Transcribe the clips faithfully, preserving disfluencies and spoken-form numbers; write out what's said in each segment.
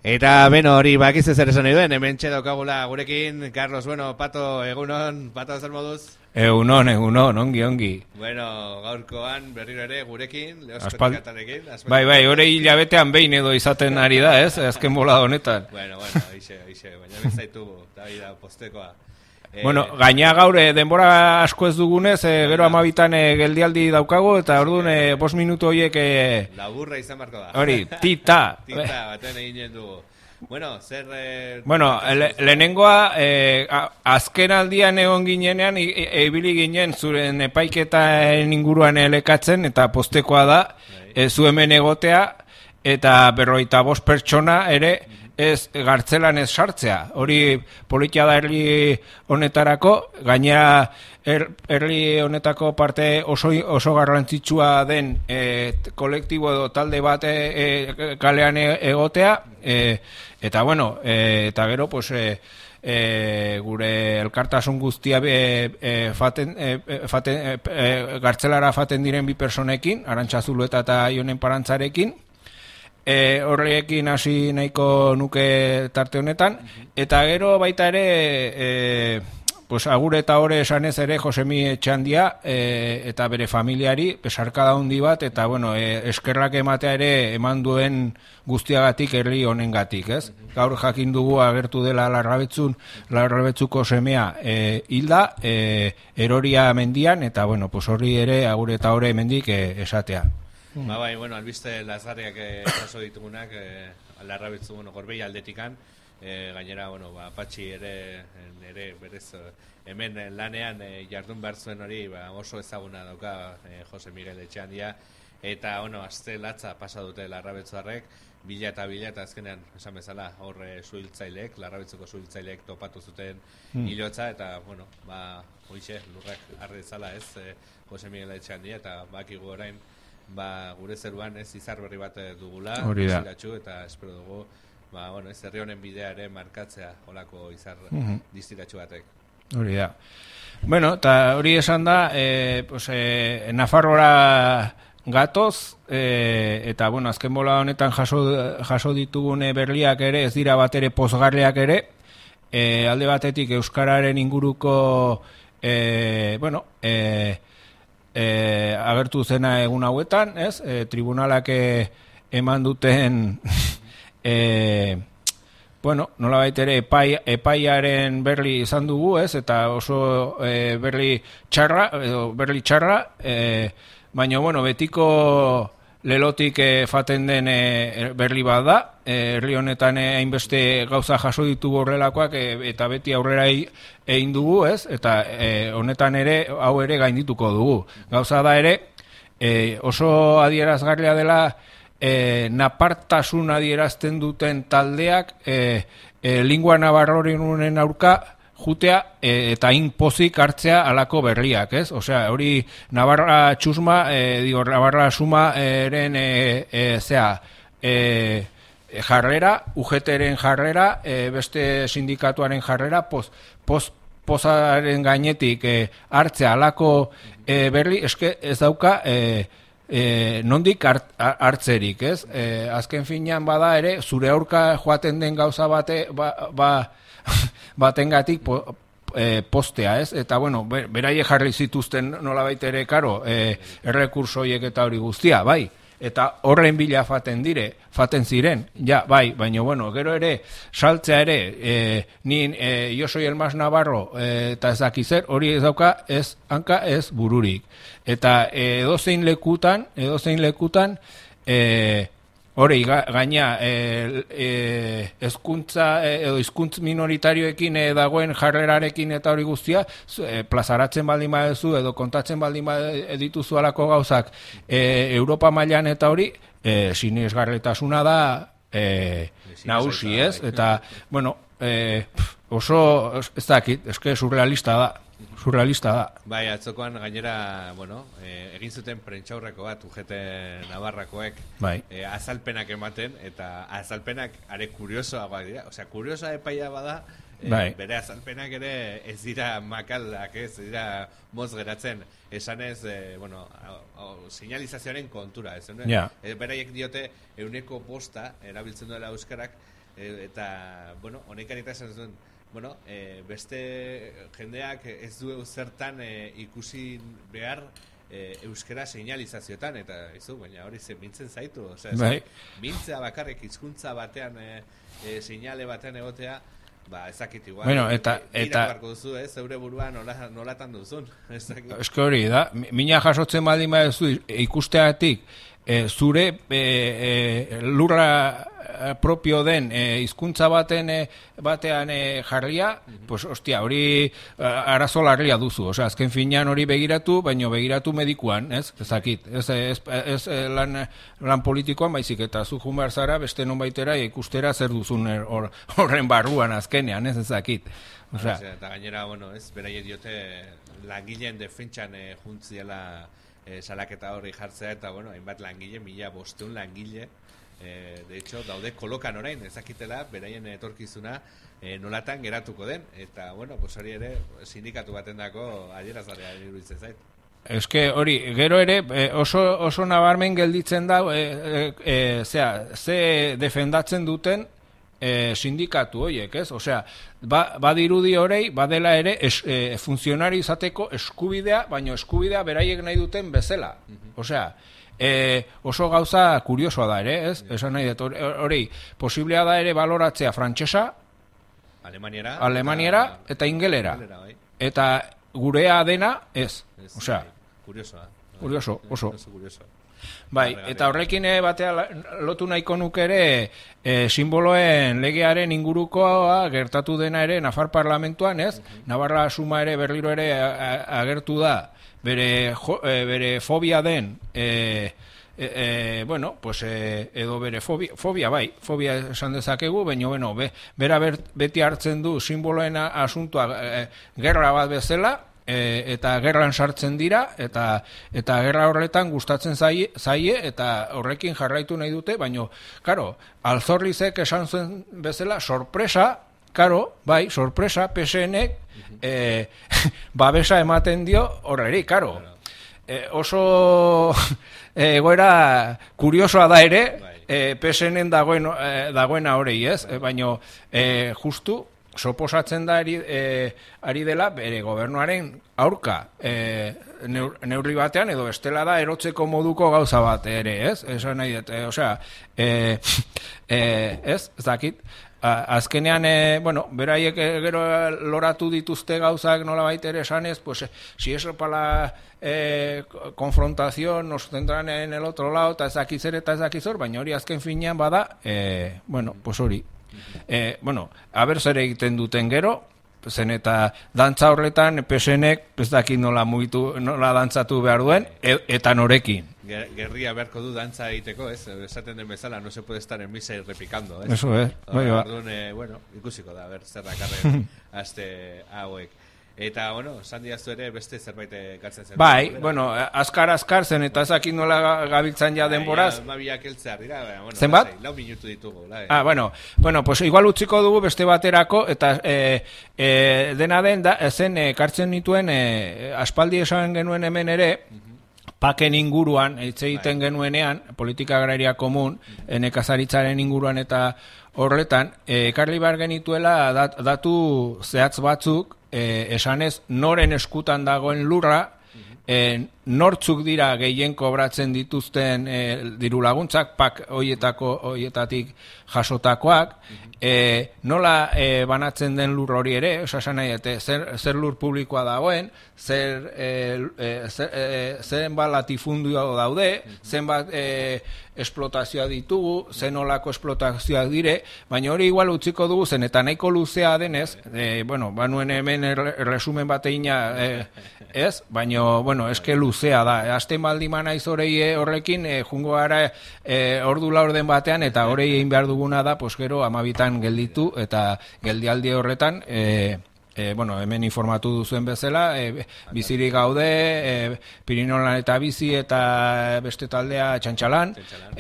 Eta, beno, hori bakiz ez ere zoni duen, hemen txedaukagula gurekin, Carlos, bueno, Pato, egunon, Pato zer moduz? Egunon, egunon, ongi, ongi. Bueno, gaurkoan berriro ere gurekin, Leoskotik Aspal... atarekin. Bai, bai, hori hilabetean behin edo izaten ari da, ez? Azken bola honetan. Bueno, bueno, eixe, eixe, baina bizaitu, da bida postekoa. Eh, bueno, gaina gaur eh, denbora asko ez dugunez, eh, gero amabitan eh, geldialdi daukago, eta orduan eh, bost minutu horiek... Eh, Laburra izan marko da. Hori, tita. Tita, baten eginen dugu. Bueno, zer... Eh, bueno, le, lehenengoa, eh, azken aldian egon ginenean, ibili ginen zuren epaiketaren inguruan elekatzen, eta postekoa da, e, zu hemen egotea, eta berroita bost pertsona ere, ez gartzelan ez sartzea. Hori politia da herri honetarako, gainera er, herri honetako parte oso, oso garrantzitsua den e, kolektibo edo talde bat e, e, kalean egotea, e, eta bueno, e, eta gero, pues, e, e, gure elkartasun guztia e, e, faten, e, faten, e, e, gartzelara faten diren bi personekin, Arantxa Zulueta eta Ionen Parantzarekin, E, horrekin hasi nahiko nuke tarte honetan, eta gero baita ere e, pues agur eta hore esanez ere Josemi Etxandia e, eta bere familiari besarkada handi bat, eta bueno, e, eskerrak ematea ere eman duen guztiagatik herri honengatik, ez? Gaur jakin dugu agertu dela Larrabetzun, Larrabetzuko semea e, hilda, e, eroria mendian, eta bueno, pues horri ere agur eta hore mendik e, esatea. Ba, bai, bueno, albiste lazarriak jaso eh, ditugunak, eh, Larrabetzu, bueno, Gorbei aldetikan, eh, gainera, bueno, ba, Patxi ere, ere berez, hemen lanean eh, jardun behar zuen hori, ba, oso ezaguna dauka eh, Jose Miguel Etxeandia, eta, bueno, azte latza pasa dute Larrabetzuarrek, bila eta bila, eta azkenean, esan bezala, hor eh, suhiltzaileek, Larrabetzuko suhiltzaileek topatu zuten mm. hilotza, eta, bueno, ba, hoixe, lurrak arre dezala, ez, eh, Jose Miguel Etxeandia, eta bakigu orain, ba, gure zeruan ez izar berri bat dugula, ziratxu, eta espero dugu, ba, bueno, ez herri honen bidea ere markatzea olako izar mm-hmm. distiratxu batek. Hori da. Bueno, eta hori esan da, e, pues, e, Nafarroa gatoz, e, eta, bueno, azken bola honetan jaso, jaso ditugune berliak ere, ez dira bat ere pozgarriak ere, e, alde batetik Euskararen inguruko, e, bueno, e, E, agertu zena egun hauetan, ez? E, tribunalak eman duten e, bueno, nola baitere epai, epaiaren berli izan dugu, ez? Eta oso e, berli txarra, edo berli txarra, e, baina, bueno, betiko lelotik e, faten den e, berli bat da, e, herri honetan hainbeste e, gauza jaso ditugu horrelakoak, e, eta beti aurrera egin dugu, ez? Eta e, honetan ere, hau ere gaindituko dugu. Gauza da ere, e, oso adierazgarria dela, e, napartasun adierazten duten taldeak, e, e, lingua navarroren aurka, jutea e, eta hain pozik hartzea alako berliak, ez? Osea, hori Navarra txusma, e, digo, Navarra suma eren e, e, zea, e, jarrera, U G T-ren jarrera, e, beste sindikatuaren jarrera, poz, poz, pozaren gainetik e, hartzea alako e, berli, eske ez dauka e, e, nondik hart, hartzerik, ez? E, azken finean bada ere, zure aurka joaten den gauza bate, ba, ba batengatik po, e, postea, ez? Eta, bueno, ber, beraie jarri zituzten nolabait ere, karo, e, errekursoiek eta hori guztia, bai? Eta horren bila faten dire, faten ziren, ja, bai, baina, bueno, gero ere, saltzea ere, e, ni, e, yo soy el más navarro, e, eta ez dakizer, hori ez dauka, ez hanka, ez bururik. Eta edozein lekutan, edozein lekutan, e, hori, gaina, e, e, ezkuntza, e, edo hizkuntz minoritarioekin e, dagoen jarrerarekin eta hori guztia, e, plazaratzen baldin badezu edo kontatzen baldin badituzu alako gauzak e, Europa mailan eta hori, e, sinesgarritasuna da e, nagusi, ez? Eta, bueno, e, oso, ez dakit, eske surrealista da. Surrealista da. Bai, atzokoan gainera, bueno, eh, egin zuten prentxaurreko bat, U G T Navarrakoek, bai. eh, azalpenak ematen, eta azalpenak are kuriosoagoak dira. Osea, kuriosoa epaia bada, eh, bai. Bere azalpenak ere ez dira makaldak, ez dira moz geratzen. Esanez, eh, bueno, señalizazioaren kontura, ez? Yeah. Eh, beraiek diote, euneko posta, erabiltzen duela euskarak, e, eta, bueno, honekan eta esan zuen, bueno, e, beste jendeak ez du zertan e, ikusi behar e, euskera seinalizazioetan, eta ez du, baina hori ze mintzen zaitu, osea, bai. mintzea bakarrik hizkuntza batean, e, e, seinale batean egotea, ba, ezakit igual. Bueno, eta... eta barko duzu, ez, zeure burua nola, nolatan duzun. Eske hori da, mina jasotzen baldin baduzu ikusteatik, e, zure e, e, lurra propio den e, hizkuntza baten e, batean e, jarria, mm-hmm. pues hostia, hori arazo larria duzu, osea, azken finean hori begiratu, baino begiratu medikuan, ez? Ezakit, ez, ez, ez, ez lan, lan politikoan baizik eta zu jun behar zara beste nonbaitera ikustera zer duzun or, horren barruan azkenean, ez ezakit. Osea, eta gainera, bueno, ez, beraie diote langileen defentsan e, juntziela e, salaketa hori jartzea, eta bueno, hainbat langile, mila bosteun langile, E, de hecho, daude kolokan orain, ezakitela, beraien etorkizuna e, nolatan geratuko den, eta, bueno, pues hori ere, sindikatu baten dako adierazarea iruditzen zait. Eske hori, gero ere, oso, oso nabarmen gelditzen da, e, e, e, zera, ze defendatzen duten e, sindikatu horiek, ez? Osea, ba, badirudi horrei, badela ere, es, e, funtzionari izateko eskubidea, baino eskubidea beraiek nahi duten bezala. Mm-hmm. Osea, E, oso gauza kuriosoa da ere, ez? Yeah. Esan nahi dut, hori, posiblea da ere baloratzea frantsesa, alemaniera, alemaniera eta, eta ingelera. Bai. Eta gurea dena, ez. ez Osea, kuriosoa. Kurioso, oso. oso kurioso. Bai, eta horrekin batea lotu nahiko nuke ere e, simboloen legearen ingurukoa gertatu dena ere Nafar parlamentuan, ez? Uh-huh. Navarra suma ere berriro ere agertu da bere, jo, e, bere fobia den e, e, e, bueno, pues e, edo bere fobia, fobia bai, fobia esan dezakegu, baina bueno, be, bera ber, beti hartzen du simboloen asuntua e, gerra bat bezala, e, eta gerran sartzen dira, eta eta gerra horretan gustatzen zaie, zaie eta horrekin jarraitu nahi dute, baina, karo, Alzorrizek esan zuen bezala, sorpresa, karo, bai, sorpresa, P S Nek e, babesa ematen dio horreri, karo. E, oso egoera kuriosoa da ere, e, P S Nen dagoen, e, dagoena horrei, ez? E, baina e, justu, soposatzen da ari, e, ari dela bere gobernuaren aurka e, neur, neurri batean, edo bestela da erotzeko moduko gauza bat ere, ez? Esan nahi dut, e, osea, e, e, ez? Ez dakit. Azkenean, e, bueno, beraiek gero loratu dituzte gauzak nola baitere esanez, pues, si eso para eh, confrontación nos tendrán en el otro lado, eta ezakizzer eta ezakizor, baina hori azken finean bada, e, bueno, pues hori. E, bueno, haber zer egiten duten gero, zen eta dantza horretan P S Nek ez dakit nola mugitu, nola dantzatu behar duen, e, eta norekin. Gerria beharko du dantza egiteko, ez? Esaten den bezala, no se puede estar en misa y repicando, ez? Eso, eh? Bai, ba. Eh, bueno, ikusiko da, ber, zer dakarren aste hauek. Eta, bueno, esan diaztu ere beste zerbait ekartzen zen. Bai, bera? Bueno, azkar-azkar zen, eta ezakit nola gabiltzan ja denboraz. Bai, mabiak eltzea dira, bueno, zenbat? Lau minutu ditugu. La, ah, bueno, bueno, pues igual utziko dugu beste baterako, eta e, e, dena den, da, zen ekartzen nituen, e, aspaldi esan genuen hemen ere, uh-huh. Paken inguruan, hitz egiten genuenean, politika agraria komun, uh-huh. nekazaritzaren inguruan eta horretan, ekarri behar genituela dat, datu zehatz batzuk, e, esanez, noren eskutan dagoen lurra, uh-huh. e, nortzuk dira gehien kobratzen dituzten e, diru laguntzak, pak hoietako hoietatik jasotakoak, uh-huh. e, nola e, banatzen den lur hori ere, esan nahi, zer, zer lur publikoa dagoen, zer, e, e, zer, e, zenbat latifundioa daude, uh-huh. zenbat e, esplotazioa ditugu, zen olako esplotazioak dire, baina hori igual utziko dugu zen, eta nahiko luzea denez, e, bueno, banuen hemen resumen bateina, e, ez, baina, bueno, eske luzea da, azten baldimana izorei horrekin, e, jungo gara e, ordu laurden batean, eta horrei egin behar duguna da, pues gero amabitan gelditu, eta geldialdi horretan, e, E, bueno, hemen informatu duzuen bezala, e, bizirik gaude, e, Pirinolan eta bizi eta beste taldea txantxalan,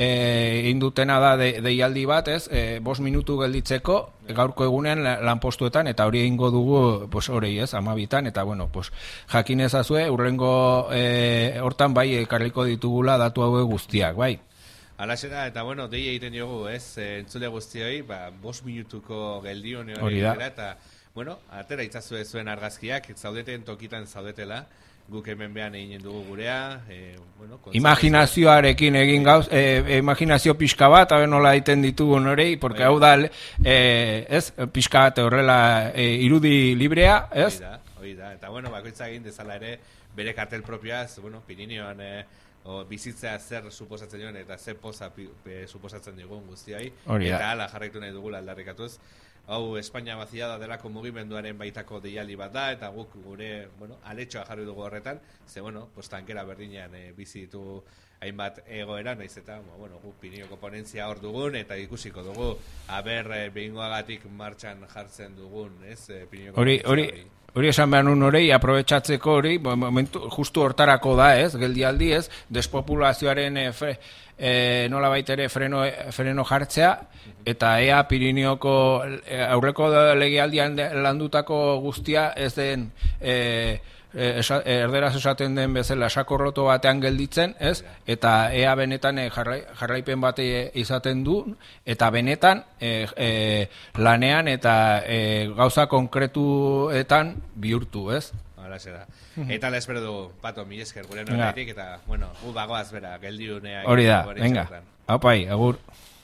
e, indutena da de, deialdi bat, ez, e, bost minutu gelditzeko, gaurko egunean lanpostuetan, eta hori egingo dugu, pues, horei ez, amabitan, eta bueno, pues, jakin ezazue, urrengo e, hortan bai ekarriko ditugula datu hauek guztiak, bai. Alaxe da, eta bueno, dei egiten diogu, ez, e, entzule guztioi, ba, bost minutuko geldiun hori da, eta, bueno, atera itzazue zuen argazkiak, zaudeten tokitan zaudetela, guk hemen behan egin dugu gurea, e, bueno, imaginazioarekin egin gauz, e, imaginazio pixka bat, haber nola egiten ditugun horei, porque hau da, e, ez, pixka bat horrela e, irudi librea, ez? Hoi da, hoi da, eta bueno, bakoitza egin dezala ere, bere kartel propioaz, bueno, Pirinioan, e, o, bizitzea zer suposatzen duen eta zer poza e, suposatzen digun guztiai, eta ala jarraitu nahi dugula aldarrikatuz. Hau Espainia vaciada delako mugimenduaren baitako deialdi bat da, eta guk gure, bueno, aletxoa jarri dugu horretan, ze, bueno, pues, tankera berdinean e, bizi ditu hainbat egoera, naiz eta, bueno, guk Pirinioko ponentzia hor dugun, eta ikusiko dugu, aber e, behingoagatik martxan jartzen dugun, ez, e, Pirinioko hori, hori, hori esan behar nun horei, aprobetsatzeko hori, momentu, justu hortarako da, ez, geldialdi, ez, despopulazioaren e, fre, e, nola baitere freno, freno jartzea, eta ea Pirinioko e, aurreko legealdian landutako guztia ez den e, e, esa, erderaz esaten den bezala sakorroto batean gelditzen, ez? Eta ea benetan e, jarrai, jarraipen bate izaten du, eta benetan e, e, lanean eta e, gauza konkretuetan bihurtu, ez? Hala da. Eta la espero dugu, Pato, mi esker gure noetik, eta, bueno, gu bagoaz bera, geldiunea. Hori da, venga, haupai, agur.